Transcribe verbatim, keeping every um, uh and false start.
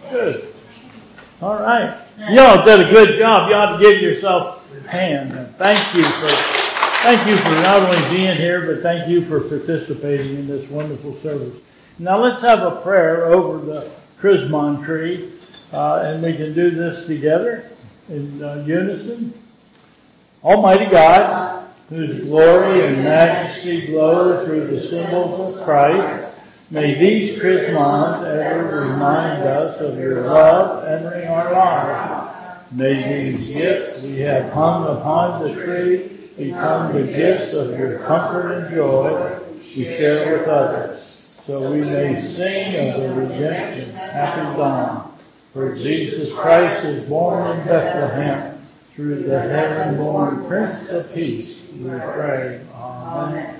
Good. All right. Y'all did a good job. You ought to give yourself a hand. And thank you for, thank you for not only being here, but thank you for participating in this wonderful service. Now let's have a prayer over the Chrismon tree, uh, and we can do this together in uh, unison. Almighty God, whose glory and majesty glow through the symbols of Christ, may these Chrismons ever remind us of your love entering our lives. May these gifts we have hung upon the tree become the gifts of your comfort and joy to share with others, so we may sing of the redemption happy dawn. For Jesus Christ is born in Bethlehem. Through the heaven-born Prince of Peace, we pray. Amen.